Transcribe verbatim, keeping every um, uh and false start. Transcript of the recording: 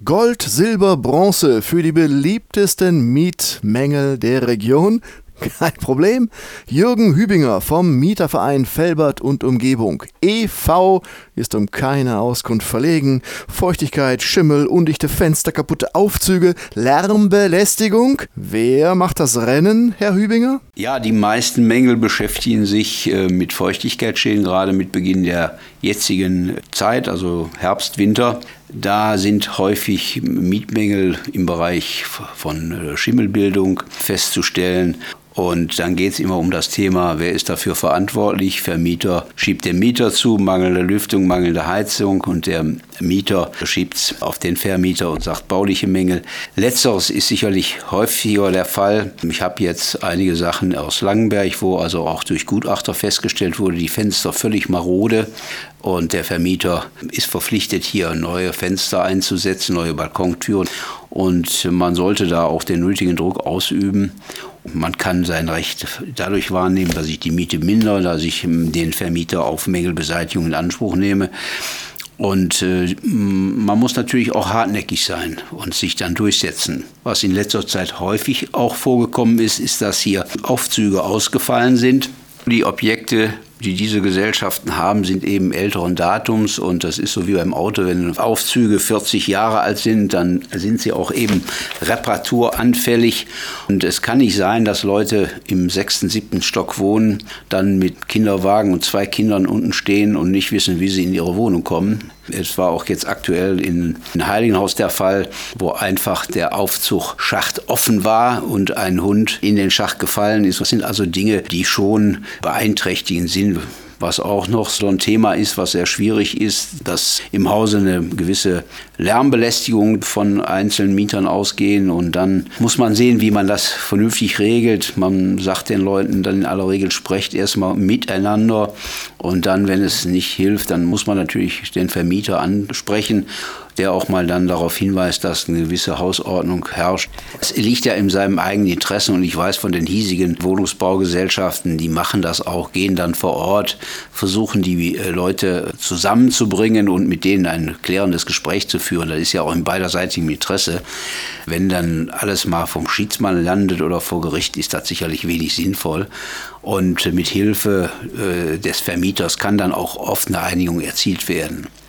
Gold, Silber, Bronze für die beliebtesten Mietmängel der Region? Kein Problem. Jürgen Hübinger vom Mieterverein Velbert und Umgebung e V ist um keine Auskunft verlegen. Feuchtigkeit, Schimmel, undichte Fenster, kaputte Aufzüge, Lärmbelästigung. Wer macht das Rennen, Herr Hübinger? Ja, die meisten Mängel beschäftigen sich äh, mit Feuchtigkeitsschäden, gerade mit Beginn der jetzigen Zeit, also Herbst, Winter. Da sind häufig Mietmängel im Bereich von Schimmelbildung festzustellen. Und dann geht es immer um das Thema, wer ist dafür verantwortlich? Vermieter schiebt den Mieter zu, mangelnde Lüftung, mangelnde Heizung, und der Mieter schiebt es auf den Vermieter und sagt bauliche Mängel. Letzteres ist sicherlich häufiger der Fall. Ich habe jetzt einige Sachen aus Langenberg, wo also auch durch Gutachter festgestellt wurde, die Fenster völlig marode. Und der Vermieter ist verpflichtet, hier neue Fenster einzusetzen, neue Balkontüren. Und man sollte da auch den nötigen Druck ausüben. Man kann sein Recht dadurch wahrnehmen, dass ich die Miete mindere, dass ich den Vermieter auf Mängelbeseitigung in Anspruch nehme. Und äh, man muss natürlich auch hartnäckig sein und sich dann durchsetzen. Was in letzter Zeit häufig auch vorgekommen ist, ist, dass hier Aufzüge ausgefallen sind. Die Objekte, die diese Gesellschaften haben, sind eben älteren Datums, und das ist so wie beim Auto, wenn Aufzüge vierzig Jahre alt sind, dann sind sie auch eben reparaturanfällig. Und es kann nicht sein, dass Leute im sechsten, siebten Stock wohnen, dann mit Kinderwagen und zwei Kindern unten stehen und nicht wissen, wie sie in ihre Wohnung kommen. Es war auch jetzt aktuell in, in Heiligenhaus der Fall, wo einfach der Aufzugsschacht offen war und ein Hund in den Schacht gefallen ist. Das sind also Dinge, die schon beeinträchtigend sind. Was auch noch so ein Thema ist, was sehr schwierig ist, dass im Hause eine gewisse Lärmbelästigung von einzelnen Mietern ausgehen, und dann muss man sehen, wie man das vernünftig regelt. Man sagt den Leuten dann in aller Regel, sprecht erstmal miteinander, und dann, wenn es nicht hilft, dann muss man natürlich den Vermieter ansprechen, der auch mal dann darauf hinweist, dass eine gewisse Hausordnung herrscht. Es liegt ja in seinem eigenen Interesse, und ich weiß von den hiesigen Wohnungsbaugesellschaften, die machen das auch, gehen dann vor Ort, versuchen die Leute zusammenzubringen und mit denen ein klärendes Gespräch zu führen. Das ist ja auch in beiderseitigem Interesse. Wenn dann alles mal vom Schiedsmann landet oder vor Gericht, ist das sicherlich wenig sinnvoll. Und mit Hilfe äh, des Vermieters kann dann auch oft eine Einigung erzielt werden.